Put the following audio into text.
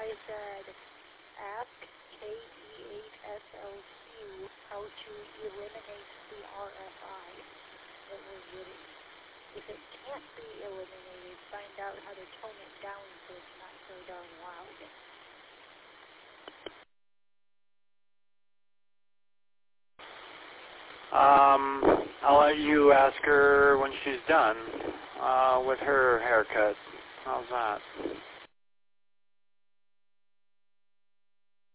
I said, ask KE8SLQ how to eliminate the RFI that we're getting. If it can't be eliminated, find out how to tone it down so it's not so darn loud. I'll let you ask her when she's done with her haircut. How's that?